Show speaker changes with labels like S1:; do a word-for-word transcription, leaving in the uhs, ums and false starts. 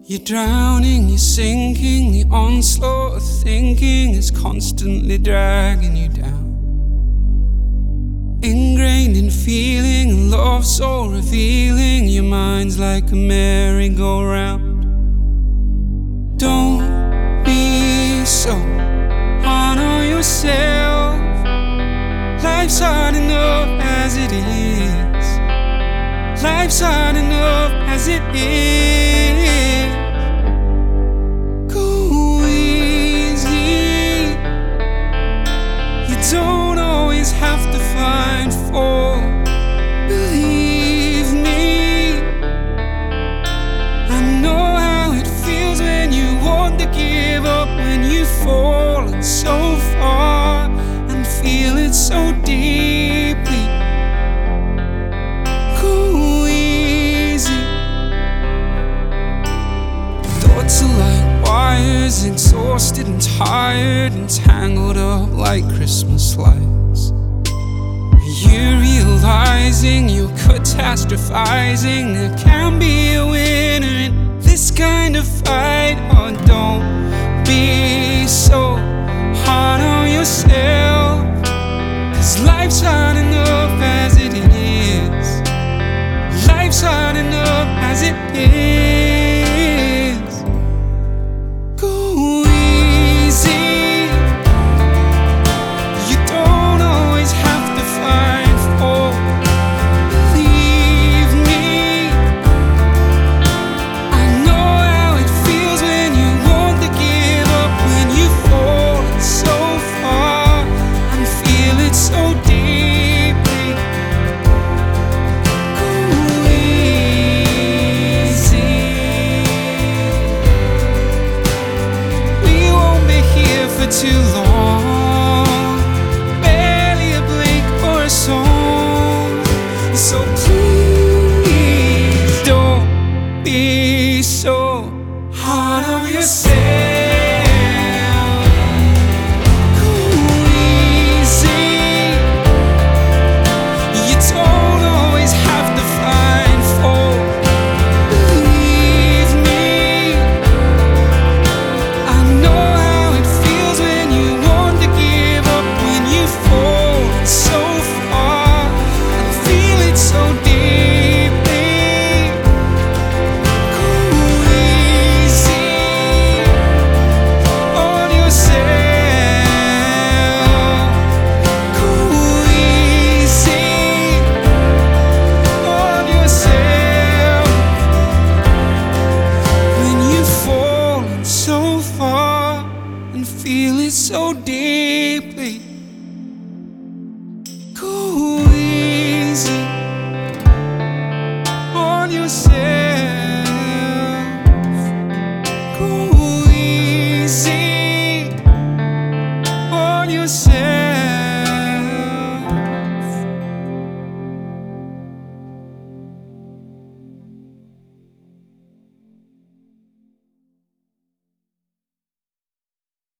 S1: You're drowning, you're sinking, the onslaught of thinking is constantly dragging you down. Ingrained in feeling, and love so revealing, your mind's like a merry-go-round. Don't be so hard on yourself. Life's hard enough as it is. Life's hard enough as it is. Go easy. You don't always have to find fault. Believe me, I know how it feels when you want to give up, when you've fallen so far and feel it so deeply. Go easy. Thoughts are like wires, exhausted and tired and tangled up like Christmas lights. You're realizing you're catastrophizing. There can be a winner in this kind of fight. Oh, don't be so hard on yourself, 'cause life's hard enough as it is. Life's hard enough as it is. Go easy. You don't always have to find fault. Believe me, I know how it feels when you want to give up, when you've fallen so far and feel it so deeply. Go easy. We won't be here for too long, barely a blink or a song. So please don't be so hard on yourself. Go easy. You don't always have to find fault. Believe me, I know how it feels when you want to give up, when you fall so far and feel it so deeply. Go easy on yourself. Go easy on yourself. When you've fallen so far and feel it so deeply.